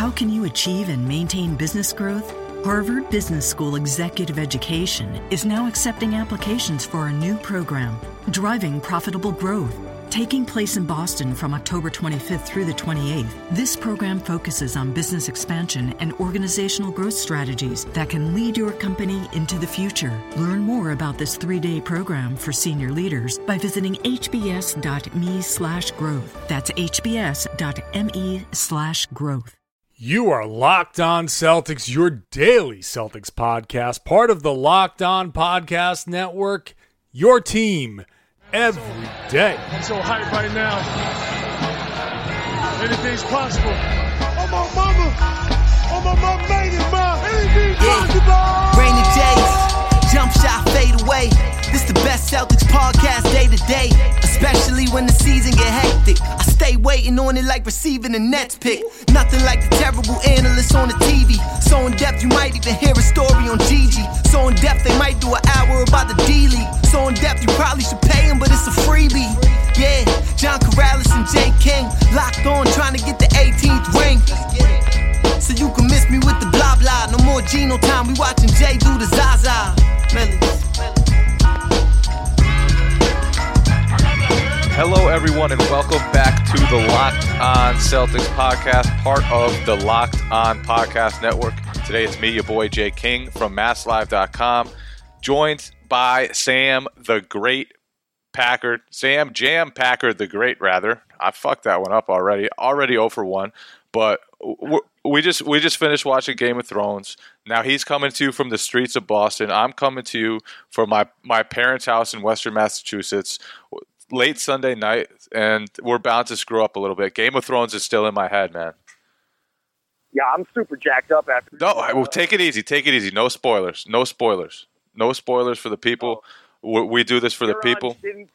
How can you achieve and maintain business growth? Harvard Business School Executive Education is now accepting applications for a new program, Driving Profitable Growth. Taking place in Boston from October 25th through the 28th, this program focuses on business expansion and organizational growth strategies that can lead your company into the future. Learn more about this 3-day program for senior leaders by visiting hbs.me/growth. That's hbs.me/growth. You are Locked On Celtics, your daily Celtics podcast, part of the Locked On Podcast Network, your team every day. I'm so hyped right now. Anything's possible. Oh, my mama. Oh, my mama made it, ma. Anything's possible. Rainy days, jump shot, fade away. This the best Celtics podcast day to day, especially when the season get hectic. I stay waiting on it like receiving a Nets pick. Nothing like the terrible analysts on the TV. So in depth you might even hear a story on Gigi. So in depth they might do an hour about the D-League. So in depth you probably should pay him, but it's a freebie. Yeah, John Corrales and Jay King locked on trying to get the 18th ring. So you can miss me with the blah blah. No more Geno time, we watching Jay do the Zaza. Hello, everyone, and welcome back to the Locked On Celtics podcast, part of the Locked On Podcast Network. Today it's me, your boy Jay King from MassLive.com, joined by Sam the Great Packard. Sam Jam Packard the Great, rather. I fucked that one up already. Already 0 for 1, but we just finished watching Game of Thrones. Now he's coming to you from the streets of Boston. I'm coming to you from my parents' house in Western Massachusetts. Late Sunday night, and we're bound to screw up a little bit. Game of Thrones is still in my head, man. Yeah, I'm super jacked up after. No, well, take it easy. Take it easy. No spoilers. No spoilers. No spoilers for the people. We do this for the people. Did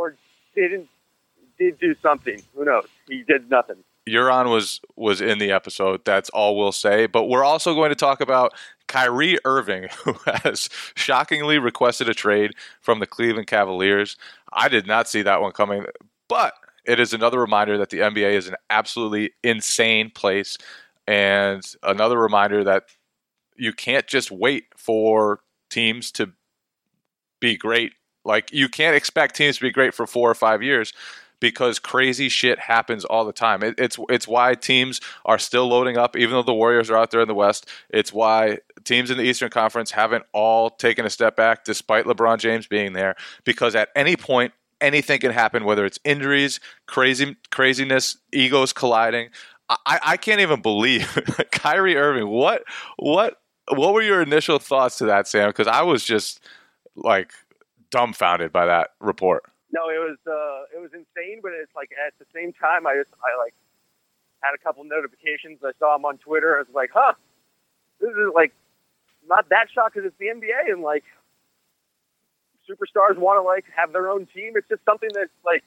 do something. Who knows? He did nothing. Euron was in the episode. That's all we'll say. But we're also going to talk about Kyrie Irving, who has shockingly requested a trade from the Cleveland Cavaliers. I did not see that one coming, but it is another reminder that the NBA is an absolutely insane place, and another reminder that you can't just wait for teams to be great. Like, you can't expect teams to be great for 4 or 5 years, because crazy shit happens all the time. It's why teams are still loading up, even though the Warriors are out there in the West. It's why teams in the Eastern Conference haven't all taken a step back, despite LeBron James being there, because at any point, anything can happen, whether it's injuries, craziness, egos colliding. I can't even believe Kyrie Irving. What were your initial thoughts to that, Sam? Because I was just like dumbfounded by that report. No, it was insane, but it's like at the same time, I like had a couple notifications. I saw him on Twitter. I was like, huh, this is like not that shocked because it's the NBA and like superstars want to like have their own team. It's just something that's like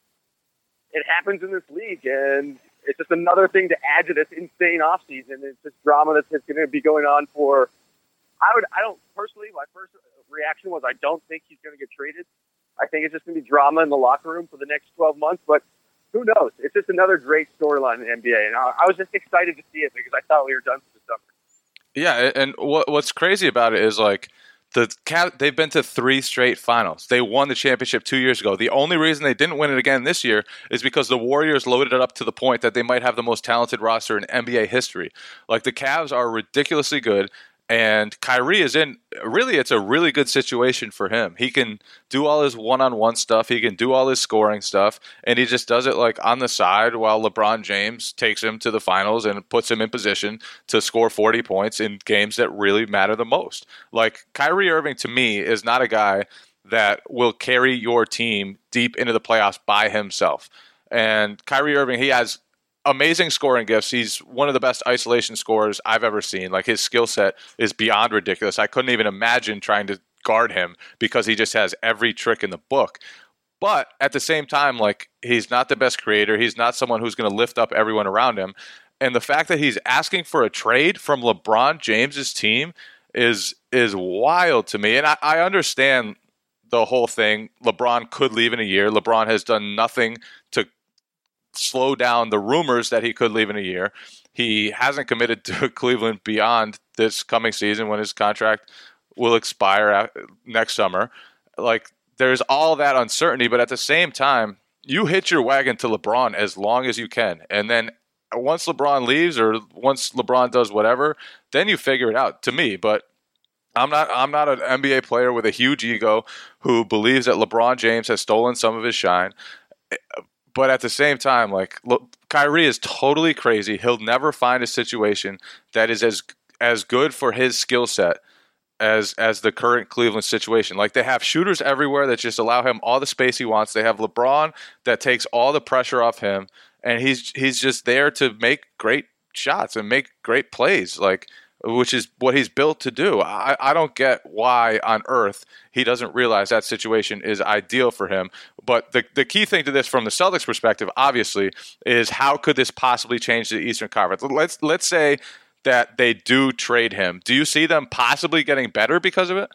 it happens in this league, and it's just another thing to add to this insane offseason. It's just drama that's going to be going on for. I don't personally. My first reaction was I don't think he's going to get traded. I think it's just going to be drama in the locker room for the next 12 months, but who knows? It's just another great storyline in the NBA, and I was just excited to see it because I thought we were done for the summer. Yeah, and what's crazy about it is like they've been to 3 straight finals. They won the championship 2 years ago. The only reason they didn't win it again this year is because the Warriors loaded it up to the point that they might have the most talented roster in NBA history. Like, the Cavs are ridiculously good. And Kyrie is it's a really good situation for him. He can do all his one-on-one stuff. He can do all his scoring stuff. And he just does it like on the side while LeBron James takes him to the finals and puts him in position to score 40 points in games that really matter the most. Like, Kyrie Irving, to me, is not a guy that will carry your team deep into the playoffs by himself. And Kyrie Irving, he has amazing scoring gifts. He's one of the best isolation scorers I've ever seen. Like, his skill set is beyond ridiculous. I couldn't even imagine trying to guard him because he just has every trick in the book. But at the same time, like, he's not the best creator. He's not someone who's going to lift up everyone around him. And the fact that he's asking for a trade from LeBron James's team is wild to me. And I understand the whole thing. LeBron could leave in a year. LeBron has done nothing to slow down the rumors that he could leave in a year. He hasn't committed to Cleveland beyond this coming season when his contract will expire next summer. Like, there's all that uncertainty, but at the same time, you hitch your wagon to LeBron as long as you can. And then once LeBron leaves or once LeBron does whatever, then you figure it out, to me. But I'm not an NBA player with a huge ego who believes that LeBron James has stolen some of his shine. But at the same time, like, look, Kyrie is totally crazy. He'll never find a situation that is as good for his skill set as the current Cleveland situation. Like, they have shooters everywhere that just allow him all the space he wants. They have LeBron that takes all the pressure off him, and he's just there to make great shots and make great plays, like, which is what he's built to do. I don't get why on earth he doesn't realize that situation is ideal for him. But the key thing to this from the Celtics perspective, obviously, is how could this possibly change the Eastern Conference? Let's say that they do trade him. Do you see them possibly getting better because of it?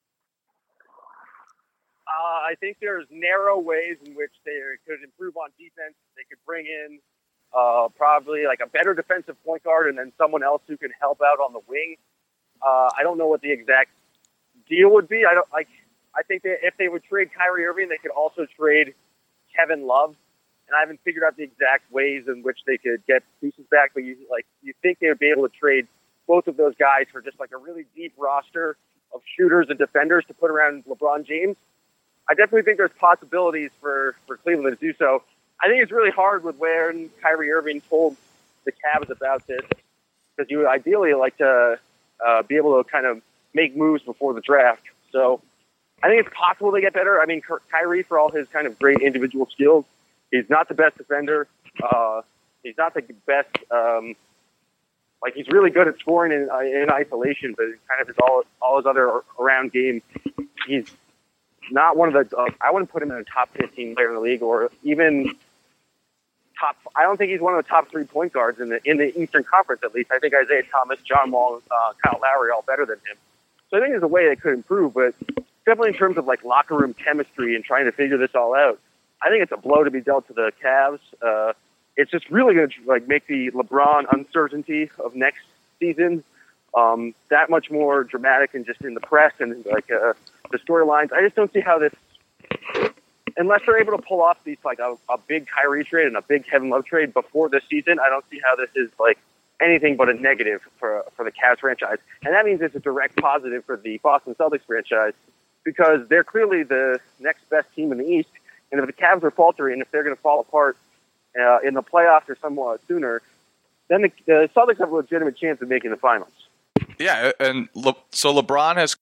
I think there's narrow ways in which they could improve on defense. They could bring in probably like a better defensive point guard and then someone else who can help out on the wing. I don't know what the exact deal would be. I think that if they would trade Kyrie Irving, they could also trade Kevin Love. And I haven't figured out the exact ways in which they could get pieces back, but you think they would be able to trade both of those guys for just like a really deep roster of shooters and defenders to put around LeBron James. I definitely think there's possibilities for Cleveland to do so. I think it's really hard with when Kyrie Irving told the Cavs about this, because you would ideally like to be able to kind of make moves before the draft. So I think it's possible to get better. I mean, Kyrie, for all his kind of great individual skills, he's not the best defender. He's not the best. He's really good at scoring in isolation, but kind of his all his other around game. He's not one of the. I wouldn't put him in a top 15 player in the league, or even top. I don't think he's one of the top 3 point guards in the Eastern Conference, at least. I think Isaiah Thomas, John Wall, Kyle Lowry are all better than him. So I think there's a way they could improve, but definitely in terms of like locker room chemistry and trying to figure this all out, I think it's a blow to be dealt to the Cavs. It's just really going to make the LeBron uncertainty of next season that much more dramatic, and just in the press and the storylines. I just don't see how this, unless they're able to pull off these a big Kyrie trade and a big Kevin Love trade before this season, I don't see how this is anything but a negative for the Cavs franchise. And that means it's a direct positive for the Boston Celtics franchise, because they're clearly the next best team in the East. And if the Cavs are faltering, if they're going to fall apart in the playoffs or somewhat sooner, then the Celtics have a legitimate chance of making the finals. Yeah, and so LeBron has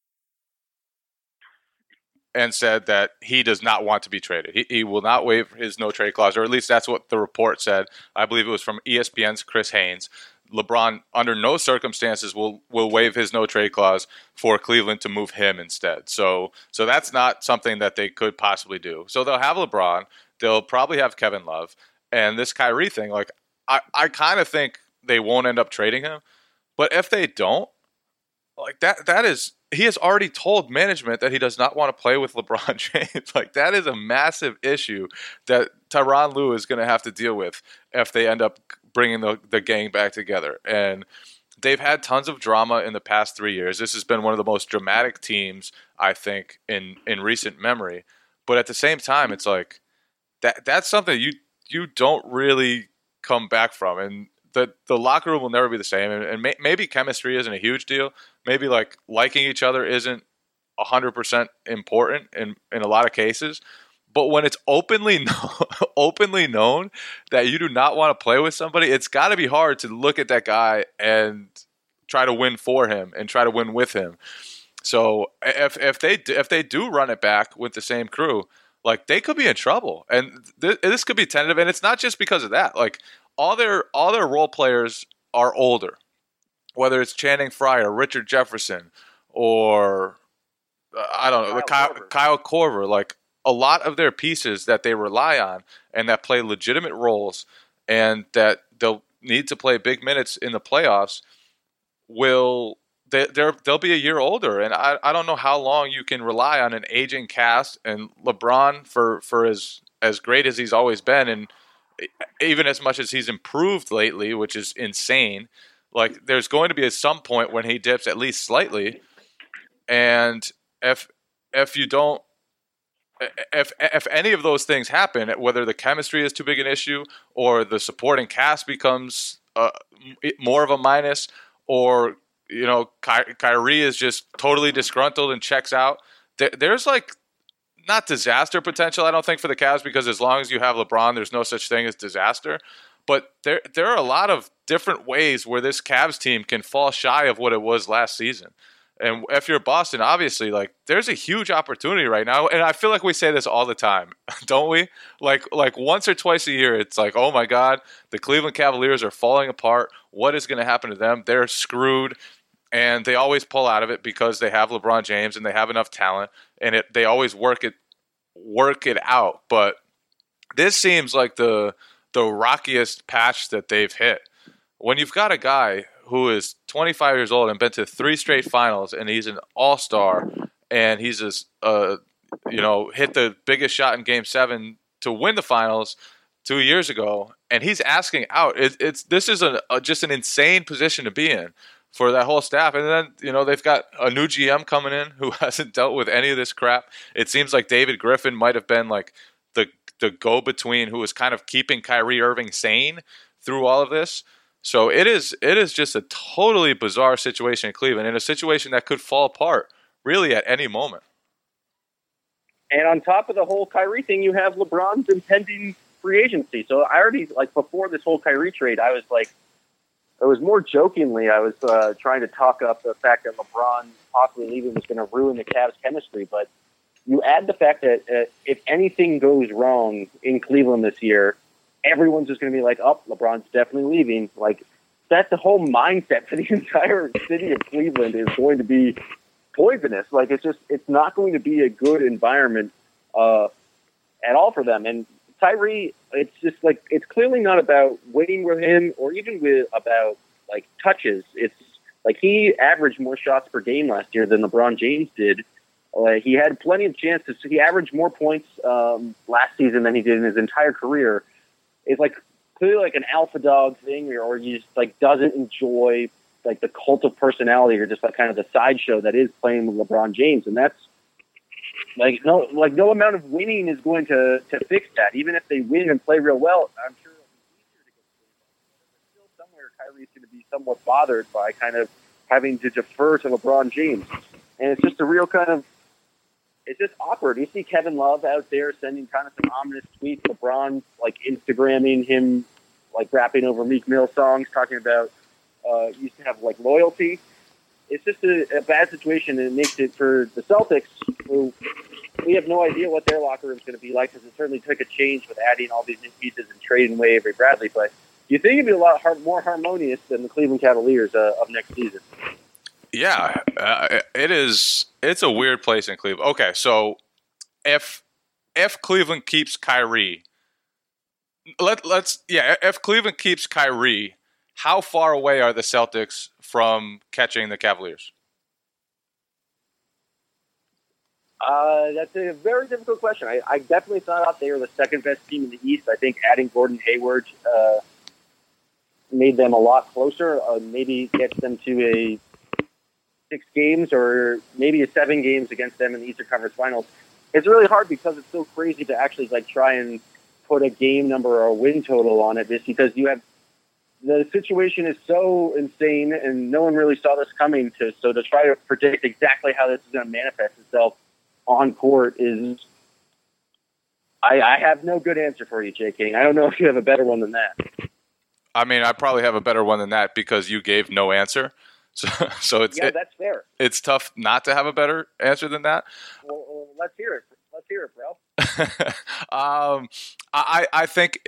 and said that he does not want to be traded. He will not waive his no-trade clause, or at least that's what the report said. I believe it was from ESPN's Chris Haynes. LeBron, under no circumstances, will waive his no-trade clause for Cleveland to move him instead. So that's not something that they could possibly do. So they'll have LeBron. They'll probably have Kevin Love. And this Kyrie thing, I kind of think they won't end up trading him. But if they don't, that is, he has already told management that he does not want to play with LeBron James. That is a massive issue that Tyronn Lue is going to have to deal with if they end up bringing the gang back together. And they've had tons of drama in the past 3 years. This has been one of the most dramatic teams, I think, in recent memory. But at the same time, it's that's something you don't really come back from. And the locker room will never be the same. And maybe chemistry isn't a huge deal. Maybe liking each other isn't 100% important in a lot of cases. But when it's openly known that you do not want to play with somebody, it's got to be hard to look at that guy and try to win for him and try to win with him. So if they do run it back with the same crew, they could be in trouble. And this could be tentative, and it's not just because of that. All their role players are older, whether it's Channing Frye, Richard Jefferson, or I don't know, Kyle Korver. A lot of their pieces that they rely on and that play legitimate roles and that they'll need to play big minutes in the playoffs they'll be a year older. And I don't know how long you can rely on an aging cast. And LeBron, for as great as he's always been even as much as he's improved lately, which is insane, like there's going to be at some point when he dips at least slightly. And if you don't, if any of those things happen, whether the chemistry is too big an issue or the supporting cast becomes more of a minus, or Kyrie is just totally disgruntled and checks out, there's like not disaster potential, I don't think, for the Cavs, because as long as you have LeBron, there's no such thing as disaster. But there are a lot of different ways where this Cavs team can fall shy of what it was last season. And if you're Boston, obviously, like there's a huge opportunity right now. And I feel like we say this all the time, don't we? Like once or twice a year, it's like, oh my God, the Cleveland Cavaliers are falling apart. What is going to happen to them? They're screwed. And they always pull out of it because they have LeBron James and they have enough talent, and they always work it out. But this seems like the rockiest patch that they've hit. When you've got a guy who is 25 years old and been to 3 straight finals, and he's an all-star, and he's hit the biggest shot in Game 7 to win the finals 2 years ago, and he's asking out. This is just an insane position to be in for that whole staff. And then, they've got a new GM coming in who hasn't dealt with any of this crap. It seems like David Griffin might have been like the go-between who was kind of keeping Kyrie Irving sane through all of this. So it is just a totally bizarre situation in Cleveland, and a situation that could fall apart really at any moment. And on top of the whole Kyrie thing, you have LeBron's impending free agency. So I already, before this whole Kyrie trade, I was more jokingly, I was trying to talk up the fact that LeBron possibly leaving was going to ruin the Cavs' chemistry. But you add the fact that if anything goes wrong in Cleveland this year, everyone's just going to be like, oh, LeBron's definitely leaving. Like, that's the whole mindset for the entire city of Cleveland is going to be poisonous. Like, it's not going to be a good environment at all for them. And Kyrie, it's just like, it's clearly not about winning with him or even about touches. It's like he averaged more shots per game last year than LeBron James did. He had plenty of chances. He averaged more points last season than he did in his entire career. It's clearly an alpha dog thing, or he just doesn't enjoy the cult of personality, or just kind of the sideshow that is playing with LeBron James. And that's no amount of winning is going to fix that. Even if they win and play real well, I'm sure it'll be easier to get But still somewhere Kyrie's going to be somewhat bothered by kind of having to defer to LeBron James. And it's just a real it's just awkward. You see Kevin Love out there sending kind of some ominous tweets, LeBron Instagramming him, rapping over Meek Mill songs, talking about used to have loyalty. It's just a bad situation, and it makes it for the Celtics, who we have no idea what their locker room is going to be like, because it certainly took a change with adding all these new pieces and trading away Avery Bradley. But you think it'd be a lot more harmonious than the Cleveland Cavaliers of next season? Yeah, it is. It's a weird place in Cleveland. Okay, so if Cleveland keeps Kyrie, if Cleveland keeps Kyrie, how far away are the Celtics from catching the Cavaliers? That's a very difficult question. I definitely thought they were the second best team in the East. I think adding Gordon Hayward made them a lot closer. Maybe gets them to a 6 games or maybe a 7 games against them in the Eastern Conference Finals. It's really hard because it's so crazy to actually try and put a game number or a win total on it, just because you have the situation is so insane and no one really saw this coming. So to try to predict exactly how this is going to manifest itself on court is, I have no good answer for you, Jay King. I don't know if you have a better one than that. I mean, I probably have a better one than that because you gave no answer. So that's fair. It's tough not to have a better answer than that. Well, let's hear it. Let's hear it, bro. I think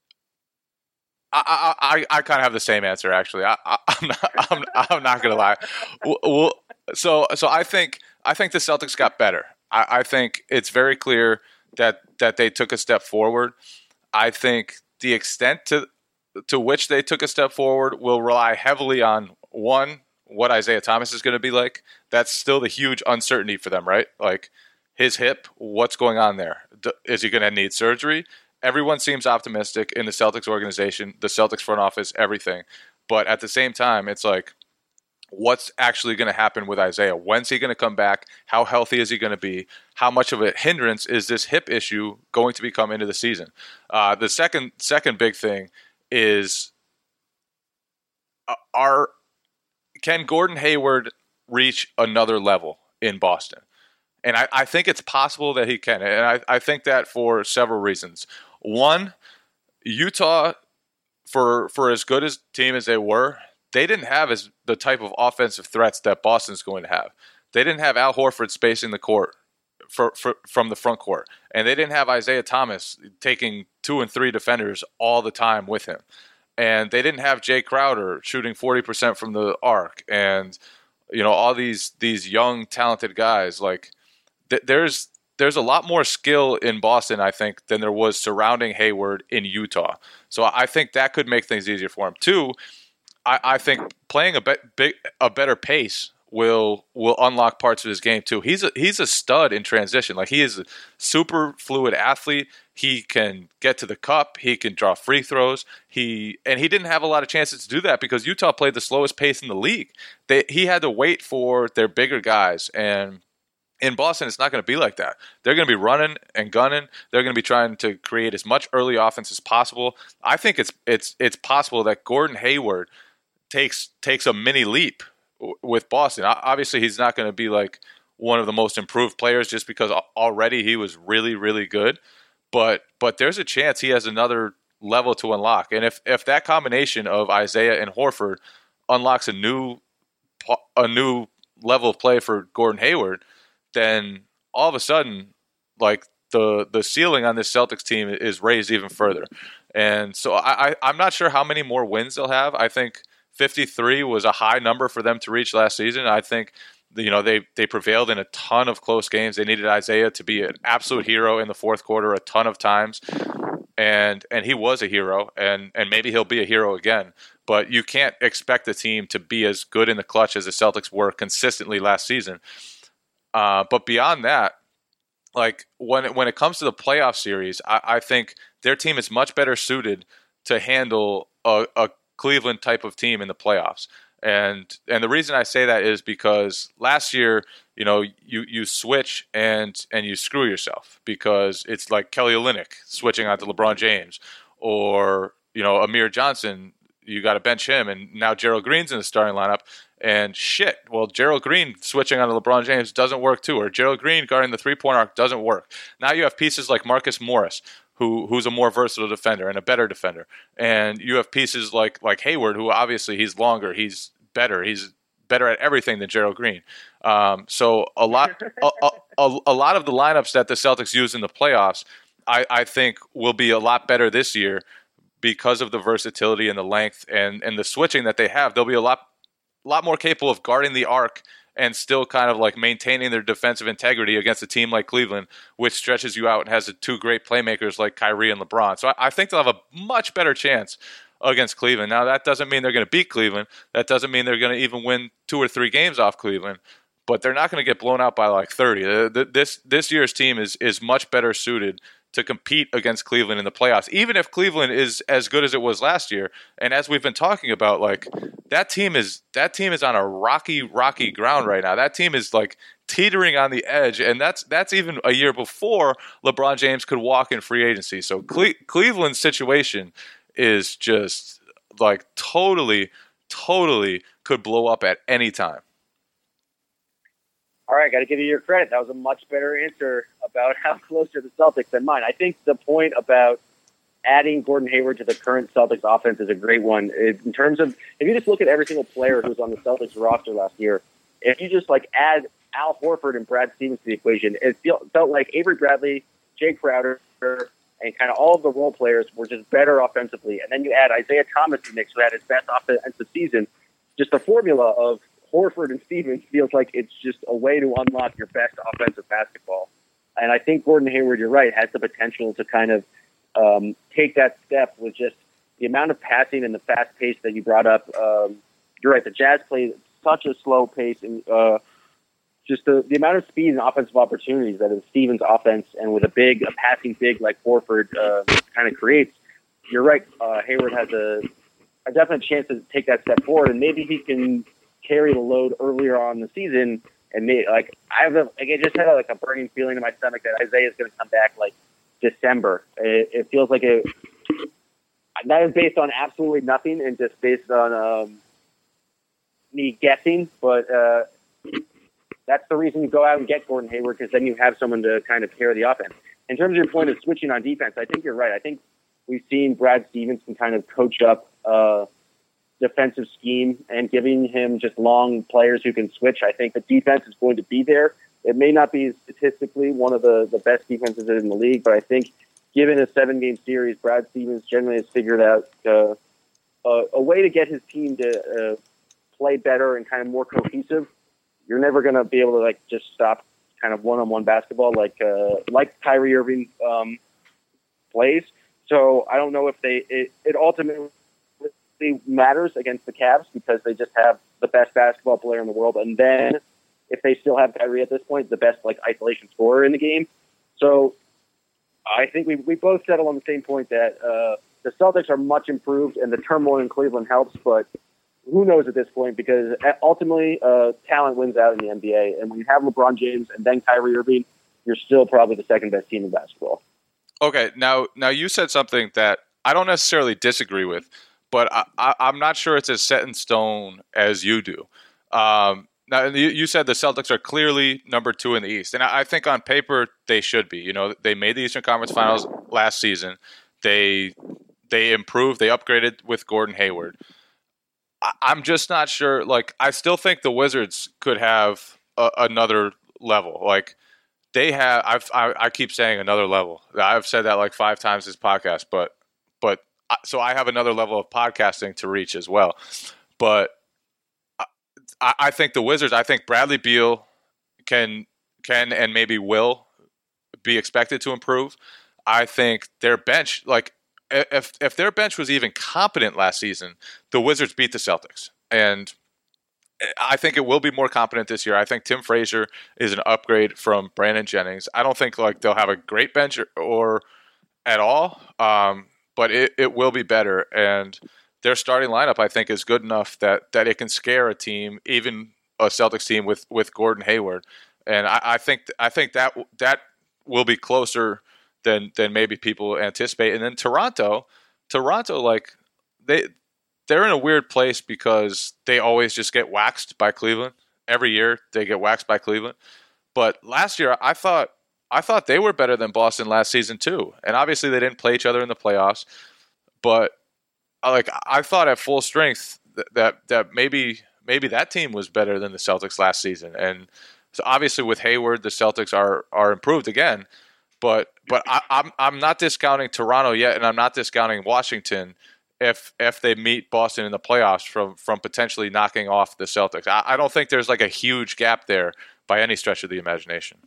I kind of have the same answer, actually. I'm not gonna lie. So I think the Celtics got better. I think it's very clear that they took a step forward. I think the extent to which they took a step forward will rely heavily on, one, what Isaiah Thomas is going to be like. That's still the huge uncertainty for them, right? His hip, what's going on there? Is he going to need surgery? everyone seems optimistic in the Celtics organization, the Celtics front office, everything. But at the same time, it's like, what's actually going to happen with Isaiah? When's he going to come back? How healthy is he going to be? How much of a hindrance is this hip issue going to become into the season? The second big thing is, can Gordon Hayward reach another level in Boston? And I think it's possible that he can. And I think that for several reasons. One, Utah, for as good a team as they were, they didn't have the type of offensive threats that Boston's going to have. They didn't have Al Horford spacing the court from the front court. And they didn't have Isaiah Thomas taking 2 and 3 defenders all the time with him. And they didn't have Jay Crowder shooting 40% from the arc. And, all these young, talented guys. Like, there's a lot more skill in Boston, I think, than there was surrounding Hayward in Utah. So I think that could make things easier for him. Two, I think playing a better pace will unlock parts of his game too. He's a stud in transition. Like, he is a super fluid athlete. He can get to the cup. He can draw free throws. He didn't have a lot of chances to do that because Utah played the slowest pace in the league. He had to wait for their bigger guys, and in Boston, it's not going to be like that. They're going to be running and gunning. They're going to be trying to create as much early offense as possible. I think it's possible that Gordon Hayward takes a mini leap with Boston. Obviously, he's not going to be like one of the most improved players just because already he was really, really good. But there's a chance he has another level to unlock. And if that combination of Isaiah and Horford unlocks a new level of play for Gordon Hayward, then all of a sudden, like, the ceiling on this Celtics team is raised even further. And so I'm not sure how many more wins they'll have. I think 53 was a high number for them to reach last season. I think they prevailed in a ton of close games. They needed Isaiah to be an absolute hero in the fourth quarter a ton of times, and he was a hero, and maybe he'll be a hero again. But you can't expect the team to be as good in the clutch as the Celtics were consistently last season. But beyond that, like, when it comes to the playoff series, I think their team is much better suited to handle a Cleveland type of team in the playoffs. And the reason I say that is because last year, you switch and you screw yourself because it's like Kelly Olynyk switching on to LeBron James, or, Amir Johnson, you got to bench him, and now Gerald Green's in the starting lineup. And shit, well, Gerald Green switching on to LeBron James doesn't work too, or Gerald Green guarding the three-point arc doesn't work. Now you have pieces like Marcus Morris, who's a more versatile defender and a better defender. And you have pieces like Hayward, who obviously he's longer, he's better at everything than Gerald Green. So a lot of the lineups that the Celtics use in the playoffs, I think will be a lot better this year because of the versatility and the length and the switching that they have. They'll be a lot more capable of guarding the arc and still kind of like maintaining their defensive integrity against a team like Cleveland, which stretches you out and has the two great playmakers like Kyrie and LeBron. So I think they'll have a much better chance against Cleveland. Now, that doesn't mean they're going to beat Cleveland. That doesn't mean they're going to even win 2 or 3 games off Cleveland, but they're not going to get blown out by like 30. This year's team is much better suited to compete against Cleveland in the playoffs, even if Cleveland is as good as it was last year. And as we've been talking about, like, that team is on a rocky ground right now. That team is like teetering on the edge, and that's even a year before LeBron James could walk in free agency. So Cleveland's situation is just like totally could blow up at any time. All right, got to give you your credit. That was a much better answer about how close are the Celtics than mine. I think the point about adding Gordon Hayward to the current Celtics offense is a great one. In terms of, if you just look at every single player who was on the Celtics roster last year, if you just like add Al Horford and Brad Stevens to the equation, it felt like Avery Bradley, Jay Crowder, and kind of all of the role players were just better offensively. And then you add Isaiah Thomas to the mix, who had his best offensive season. Just the formula of Horford and Stevens feels like it's just a way to unlock your best offensive basketball. And I think Gordon Hayward, you're right, has the potential to kind of take that step with just the amount of passing and the fast pace that you brought up. You're right, the Jazz play such a slow pace and just the amount of speed and offensive opportunities that Stevens' offense and with a passing big like Horford kind of creates. You're right. Hayward has a definite chance to take that step forward, and maybe he can carry the load earlier on in the season. And I just had a burning feeling in my stomach that Isaiah is going to come back like December. It feels like that is based on absolutely nothing and just based on me guessing. But that's the reason you go out and get Gordon Hayward, because then you have someone to kind of carry the offense. In terms of your point of switching on defense, I think you're right. I think we've seen Brad Stevenson kind of coach up defensive scheme and giving him just long players who can switch. I think the defense is going to be there. It may not be statistically one of the best defenses in the league, but I think given a 7-game series, Brad Stevens generally has figured out a way to get his team to play better and kind of more cohesive. You're never going to be able to just stop kind of one-on-one basketball like Kyrie Irving plays. So I don't know if it ultimately matters against the Cavs because they just have the best basketball player in the world, and then if they still have Kyrie at this point, the best isolation scorer in the game. So I think we both settle on the same point that the Celtics are much improved, and the turmoil in Cleveland helps, but who knows at this point, because ultimately talent wins out in the NBA, and when you have LeBron James and then Kyrie Irving, you're still probably the second best team in basketball. Okay, now you said something that I don't necessarily disagree with, but I'm not sure it's as set in stone as you do. Now, you said the Celtics are clearly number 2 in the East, and I think on paper they should be. They made the Eastern Conference Finals last season. They improved. They upgraded with Gordon Hayward. I'm just not sure. I still think the Wizards could have another level. They have. I keep saying another level. I've said that 5 times this podcast, but so I have another level of podcasting to reach as well. But I think the Wizards. I think Bradley Beal can and maybe will be expected to improve. I think their bench, if their bench was even competent last season, the Wizards beat the Celtics, and I think it will be more competent this year. I think Tim Frazier is an upgrade from Brandon Jennings. I don't think they'll have a great bench or at all, but it will be better. And their starting lineup, I think, is good enough that it can scare a team, even a Celtics team with Gordon Hayward. And I think that will be closer than maybe people anticipate. And then Toronto, they're in a weird place because they always just get waxed by Cleveland. Every year they get waxed by Cleveland. But last year I thought they were better than Boston last season too. And obviously they didn't play each other in the playoffs. But I thought at full strength that maybe that team was better than the Celtics last season. And so obviously with Hayward, the Celtics are improved again. But I'm not discounting Toronto yet, and I'm not discounting Washington if they meet Boston in the playoffs from potentially knocking off the Celtics. I don't think there's a huge gap there by any stretch of the imagination.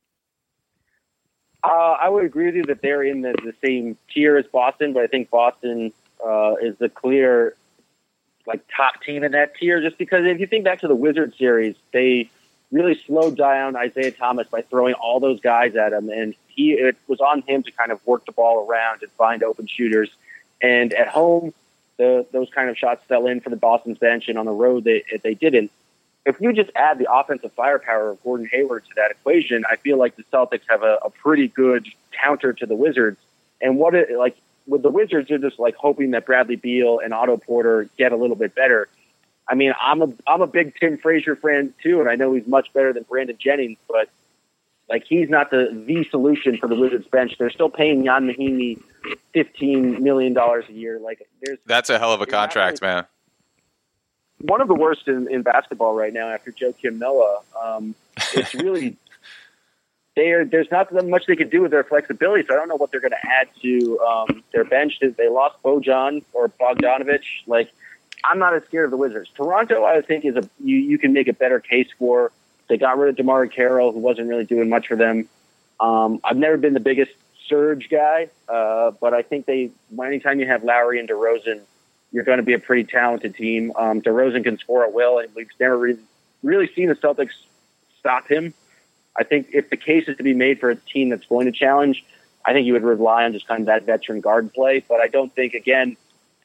I would agree with you that they're in the same tier as Boston, but I think Boston is the clear top team in that tier, just because if you think back to the Wizards series, they really slowed down Isaiah Thomas by throwing all those guys at him, and it was on him to kind of work the ball around and find open shooters. And at home, those kind of shots fell in for the Boston's bench, and on the road they didn't. If you just add the offensive firepower of Gordon Hayward to that equation, I feel like the Celtics have a pretty good counter to the Wizards. And with the Wizards, you're just hoping that Bradley Beal and Otto Porter get a little bit better. I mean, I'm a big Tim Frazier fan too, and I know he's much better than Brandon Jennings, but he's not the solution for the Wizards bench. They're still paying Jan Mahinmi $15 million a year. That's a hell of a contract, man. One of the worst in basketball right now after Joakim Noah. It's really there's not that much they can do with their flexibility, so I don't know what they're going to add to their bench. They lost Bojan or Bogdanovic. I'm not as scared of the Wizards. Toronto, I think, is you can make a better case for. They got rid of DeMar Carroll, who wasn't really doing much for them. I've never been the biggest Serge guy, but I think anytime you have Lowry and DeRozan, you're going to be a pretty talented team. DeRozan can score at will, and we've never really seen the Celtics stop him. I think if the case is to be made for a team that's going to challenge, I think you would rely on just kind of that veteran guard play. But I don't think, again,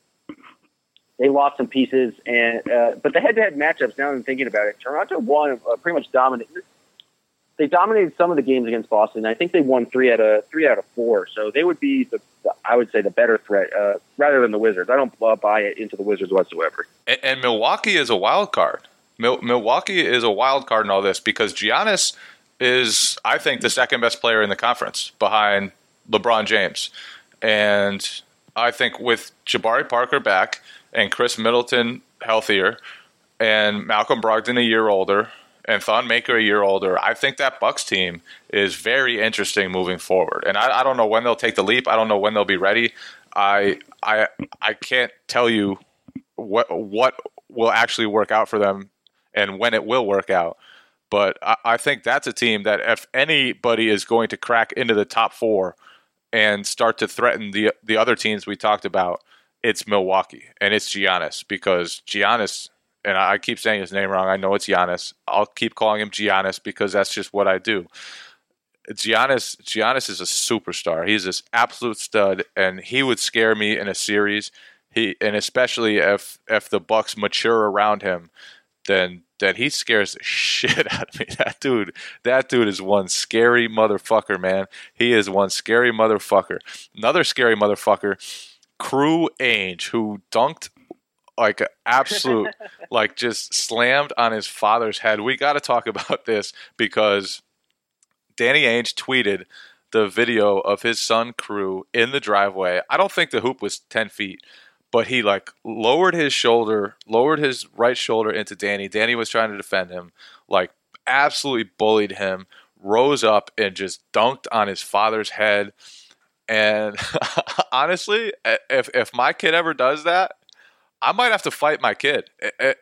they lost some pieces. But the head-to-head matchups, now that I'm thinking about it, Toronto won pretty much dominated. They dominated some of the games against Boston. I think they won 3 out of 4. So they would be, I would say, the better threat rather than the Wizards. I don't buy it into the Wizards whatsoever. And Milwaukee is a wild card. Milwaukee is a wild card in all this because Giannis is, I think, the second best player in the conference behind LeBron James. And I think with Jabari Parker back and Chris Middleton healthier and Malcolm Brogdon a year older and Thon Maker a year older, I think that Bucks team is very interesting moving forward. And I don't know when they'll take the leap. I don't know when they'll be ready. I can't tell you what will actually work out for them and when it will work out. But I think that's a team that if anybody is going to crack into the top 4 and start to threaten the other teams we talked about, it's Milwaukee and it's Giannis, because Giannis, and I keep saying his name wrong, I know it's Giannis. I'll keep calling him Giannis because that's just what I do. Giannis is a superstar. He's this absolute stud, and he would scare me in a series. And especially if the Bucks mature around him, then he scares the shit out of me. That dude is one scary motherfucker, man. He is one scary motherfucker. Another scary motherfucker, Crew Ainge, who dunked like an absolute, like just slammed on his father's head. We got to talk about this because Danny Ainge tweeted the video of his son Crew in the driveway. I don't think the hoop was 10 feet. But he like lowered his right shoulder into Danny. Danny was trying to defend him, like absolutely bullied him, rose up and just dunked on his father's head. And honestly, if my kid ever does that, I might have to fight my kid.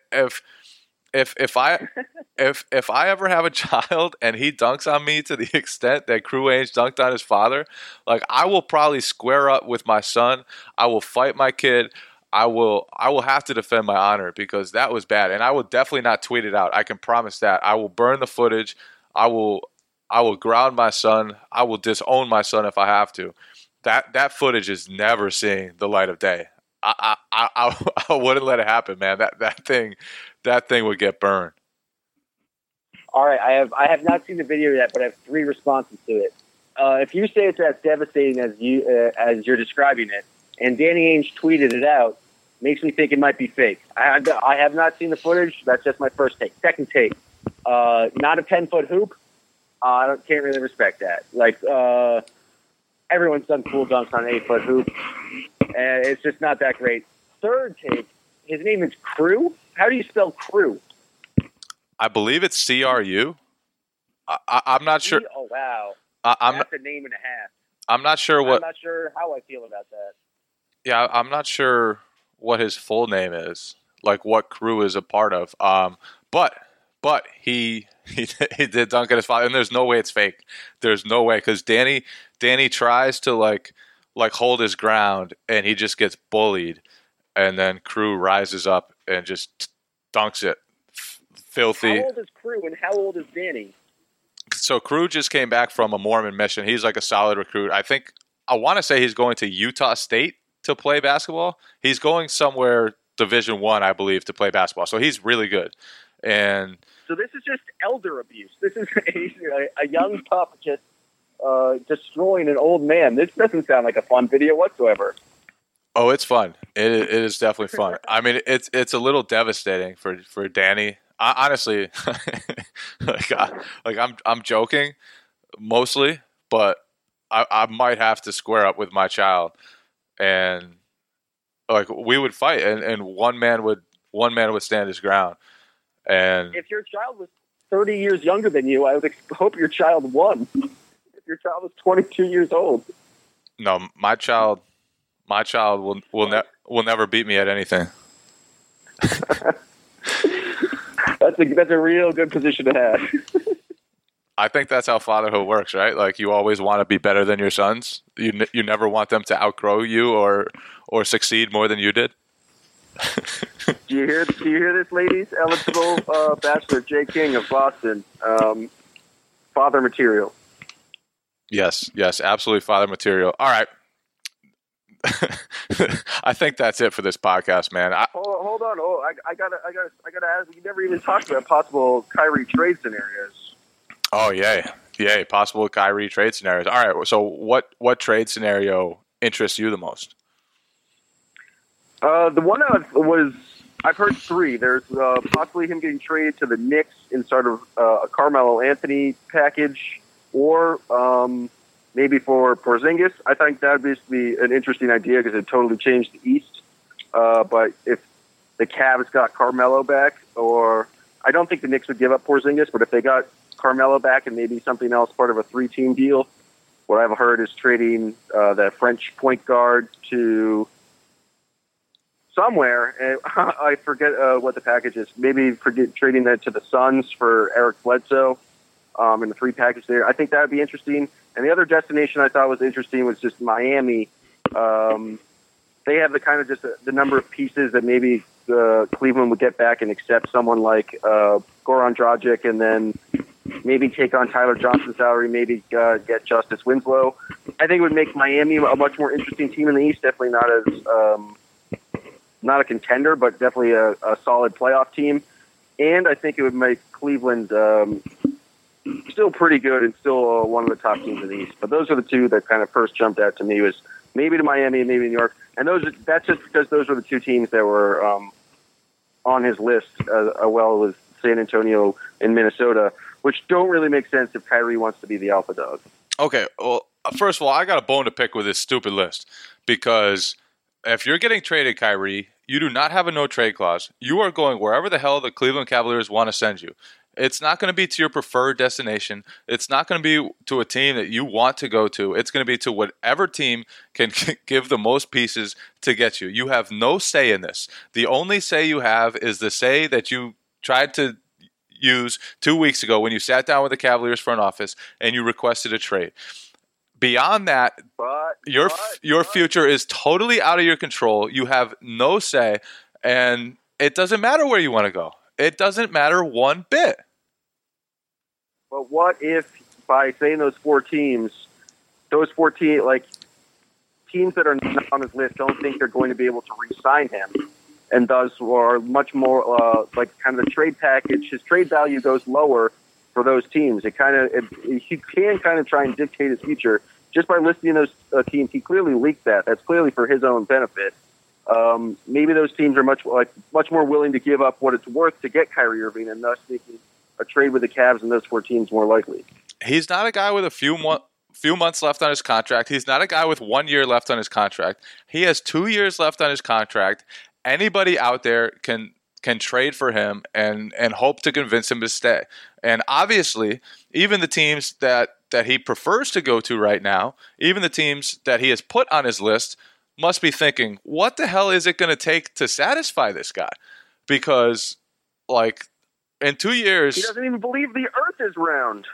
If I ever have a child and he dunks on me to the extent that Crew Ainge dunked on his father, like I will probably square up with my son. I will fight my kid. I will have to defend my honor because that was bad, and I will definitely not tweet it out. I can promise that. I will burn the footage. I will ground my son. I will disown my son if I have to. That footage is never seeing the light of day. I wouldn't let it happen, man. That thing would get burned. All right, I have not seen the video yet, but I have 3 responses to it. If you say it's as devastating as you're describing it, and Danny Ainge tweeted it out, makes me think it might be fake. I have not seen the footage. That's just my first take. Second take, not a 10-foot hoop. I can't really respect that. Like everyone's done cool dunks on an 8-foot hoop, and it's just not that great. Third take, his name is Crew. How do you spell Crew? I believe it's CRU. I'm not sure. Oh, wow. That's a name and a half. I'm not sure what. I'm not sure how I feel about that. Yeah, I'm not sure what his full name is, like what Crew is a part of. But he did dunk at his father, and there's no way it's fake. There's no way, because Danny tries to like hold his ground, and he just gets bullied, and then Crew rises up and just dunks it. Filthy. How old is Crew and how old is Danny? So Crew just came back from a Mormon mission. He's like a solid recruit. I want to say he's going to Utah State to play basketball. He's going somewhere Division I, I believe, to play basketball. So he's really good. And so this is just elder abuse. This is a young pup just destroying an old man. This doesn't sound like a fun video whatsoever. Oh, it's fun. It is definitely fun. I mean, it's a little devastating for Danny. Honestly, I'm joking mostly, but I might have to square up with my child, and like we would fight, and one man would stand his ground. And if your child was 30 years younger than you, I would hope your child won. If your child was 22 years old, no, my child will never beat me at anything. That's a real good position to have. I think that's how fatherhood works, right? Like you always want to be better than your sons. You never want them to outgrow you or succeed more than you did. Do you hear this, ladies? Eligible bachelor Jay King of Boston, father material. Yes, absolutely father material. All right. I think that's it for this podcast, man. Hold on. I gotta ask. We never even talked about possible Kyrie trade scenarios. Oh, yay. Possible Kyrie trade scenarios. All right. So what trade scenario interests you the most? The one I've heard three. There's possibly him getting traded to the Knicks in sort of a Carmelo Anthony package, or maybe for Porzingis. I think that would be an interesting idea because it totally changed the East. But if the Cavs got Carmelo back, or I don't think the Knicks would give up Porzingis, but if they got Carmelo back and maybe something else, part of a 3-team deal, what I've heard is trading the French point guard to somewhere, and I forget what the package is. Maybe trading that to the Suns for Eric Bledsoe in the 3 package there. I think that would be interesting. And the other destination I thought was interesting was just Miami. They have the kind of just the number of pieces that maybe Cleveland would get back and accept someone like Goran Dragic, and then maybe take on Tyler Johnson's salary, maybe get Justice Winslow. I think it would make Miami a much more interesting team in the East. Definitely not as not a contender, but definitely a solid playoff team. And I think it would make Cleveland still pretty good and still one of the top teams in the East. But those are the two that kind of first jumped out to me, was maybe to Miami and maybe New York. And that's just because those were the two teams that were on his list, as well as San Antonio and Minnesota, which don't really make sense if Kyrie wants to be the alpha dog. Okay, well, first of all, I got a bone to pick with this stupid list, because if you're getting traded, Kyrie, you do not have a no-trade clause. You are going wherever the hell the Cleveland Cavaliers want to send you. It's not going to be to your preferred destination. It's not going to be to a team that you want to go to. It's going to be to whatever team can give the most pieces to get you. You have no say in this. The only say you have is the say that you tried to use 2 weeks ago when you sat down with the Cavaliers front office and you requested a trade. Beyond that, your future is totally out of your control. You have no say, and it doesn't matter where you want to go. It doesn't matter one bit. But what if, by saying those four teams, like teams that are not on his list, don't think they're going to be able to re-sign him, and thus are much more like kind of the trade package, his trade value goes lower for those teams. He can kind of try and dictate his future just by listing those teams. He clearly leaked that. That's clearly for his own benefit. Maybe those teams are much more willing to give up what it's worth to get Kyrie Irving, and thus making a trade with the Cavs and those four teams more likely. He's not a guy with a few months left on his contract. He's not a guy with 1 year left on his contract. He has 2 years left on his contract. Anybody out there can trade for him and hope to convince him to stay. And obviously, even the teams that he prefers to go to right now, even the teams that he has put on his list, must be thinking, what the hell is it going to take to satisfy this guy? Because, like, in 2 years... He doesn't even believe the earth is round.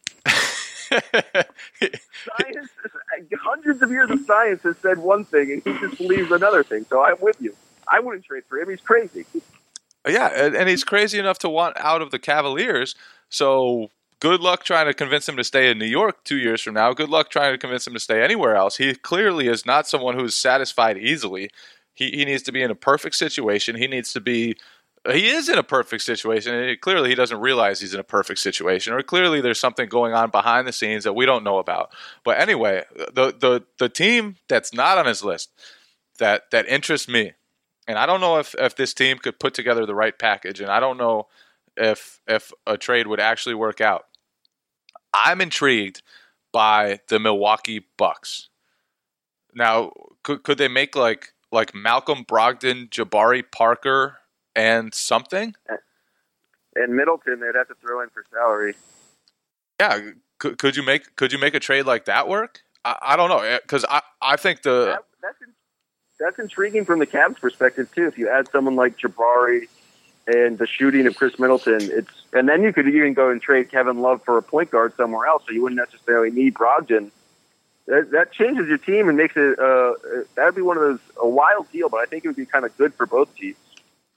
Science, hundreds of years of science has said one thing, and he just believes another thing. So I'm with you. I wouldn't trade for him. He's crazy. Yeah, and he's crazy enough to want out of the Cavaliers. So good luck trying to convince him to stay in New York 2 years from now. Good luck trying to convince him to stay anywhere else. He clearly is not someone who's satisfied easily. He needs to be in a perfect situation. He is in a perfect situation, and clearly he doesn't realize he's in a perfect situation, or clearly there's something going on behind the scenes that we don't know about. But anyway, the team that's not on his list that interests me, and I don't know if this team could put together the right package, and I don't know if a trade would actually work out. I'm intrigued by the Milwaukee Bucks. Now, could they make like Malcolm Brogdon, Jabari Parker, and something? And Middleton, they'd have to throw in for salary. Yeah, could you make a trade like that work? I don't know, because I think that's intriguing from the Cavs' perspective too. If you add someone like Jabari and the shooting of Chris Middleton, and then you could even go and trade Kevin Love for a point guard somewhere else, so you wouldn't necessarily need Brogdon. That changes your team and makes it. That'd be one of those, a wild deal, but I think it would be kind of good for both teams.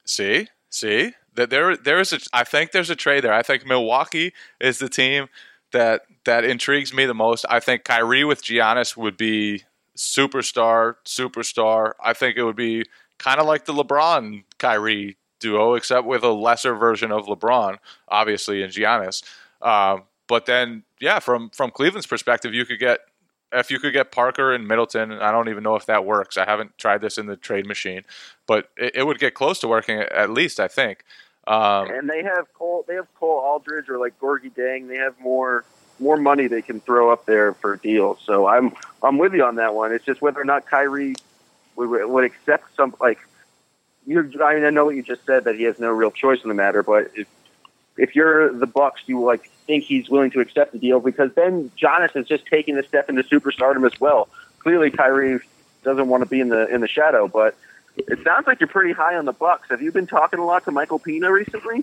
See, there is I think there's a trade there. I think Milwaukee is the team that intrigues me the most. I think Kyrie with Giannis would be superstar. I think it would be kind of like the LeBron Kyrie duo, except with a lesser version of LeBron, obviously, and Giannis. But then, yeah, from Cleveland's perspective, if you could get Parker and Middleton, I don't even know if that works. I haven't tried this in the trade machine, but it would get close to working at least, I think. And they have Cole Aldridge or like Gorgie Dang. They have more money they can throw up there for deals. So I'm with you on that one. It's just whether or not Kyrie would accept some, like, I know what you just said, that he has no real choice in the matter, but if you're the Bucks, you like think he's willing to accept the deal, because then Giannis is just taking a step into superstardom as well. Clearly, Kyrie doesn't want to be in the shadow, but it sounds like you're pretty high on the Bucks. Have you been talking a lot to Michael Pina recently?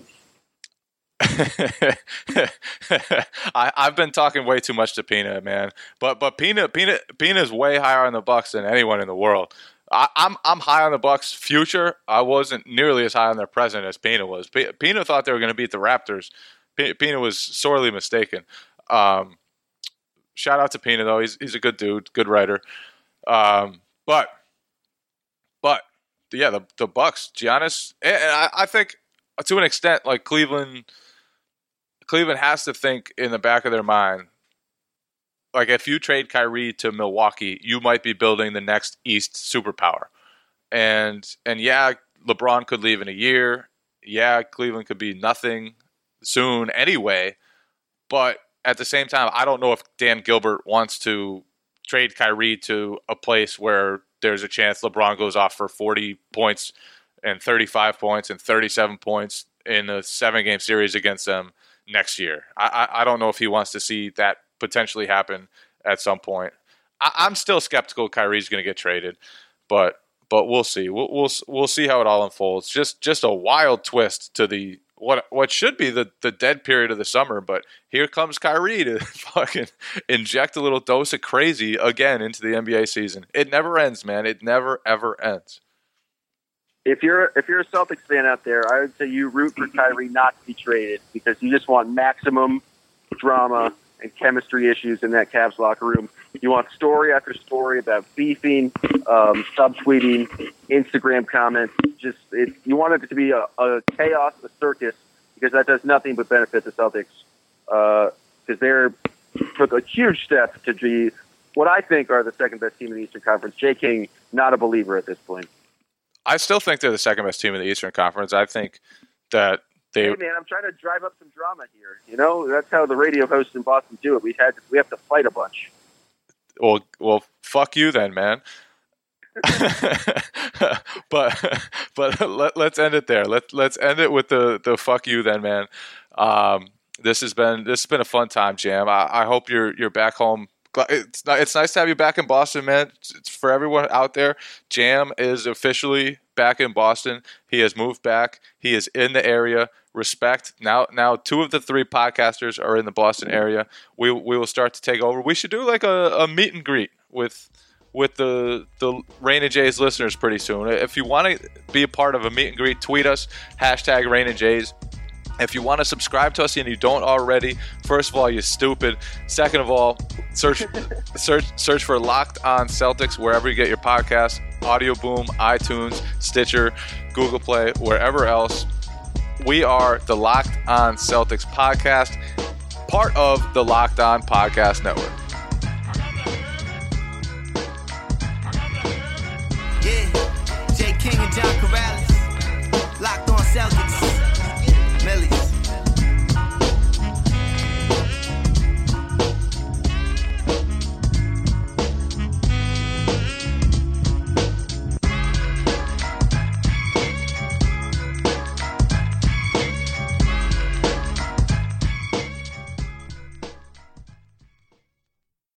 I've been talking way too much to Pina, man. But Pina's way higher on the Bucks than anyone in the world. I'm high on the Bucks' future. I wasn't nearly as high on their present as Pina was. Pina thought they were going to beat the Raptors. Pina was sorely mistaken. Shout out to Pina, though. He's a good dude, good writer. But yeah, the Bucks, Giannis, and I think to an extent, like Cleveland has to think in the back of their mind, like if you trade Kyrie to Milwaukee, you might be building the next East superpower. And yeah, LeBron could leave in a year. Yeah, Cleveland could be nothing soon anyway. But at the same time, I don't know if Dan Gilbert wants to trade Kyrie to a place where there's a chance LeBron goes off for 40 points and 35 points and 37 points in a 7-game series against them next year. I don't know if he wants to see that potentially happen at some point. I'm still skeptical Kyrie's going to get traded, but we'll see. We'll see how it all unfolds. Just a wild twist to the what should be the dead period of the summer, but here comes Kyrie to fucking inject a little dose of crazy again into the NBA season. It never ends, man. It never ever ends. If you're a Celtics fan out there, I would say you root for Kyrie not to be traded, because you just want maximum drama and chemistry issues in that Cavs locker room. You want story after story about beefing, subtweeting, Instagram comments. You want it to be a chaos, a circus, because that does nothing but benefit the Celtics. Because they took a huge step to be what I think are the second best team in the Eastern Conference. Jay King, not a believer at this point. I still think they're the second best team in the Eastern Conference. I think that Hey man, I'm trying to drive up some drama here. You know, that's how the radio hosts in Boston do it. We have to fight a bunch. Well, fuck you then, man. but let's end it there. Let's end it with the fuck you then, man. This has been a fun time, Jam. I hope you're back home. It's nice to have you back in Boston, man. It's for everyone out there. Jam is officially back in Boston. He has moved back. He is in the area. Respect. Now 2 of the 3 podcasters are in the Boston area. We will start to take over. We should do like a meet and greet with the Rain and Jays listeners pretty soon. If you want to be a part of a meet and greet, tweet us, #Rain and Jays. If you want to subscribe to us and you don't already, first of all, you're stupid. Second of all, search for Locked On Celtics wherever you get your podcasts. Audio Boom, iTunes, Stitcher, Google Play, wherever else. We are the Locked On Celtics podcast, part of the Locked On Podcast Network.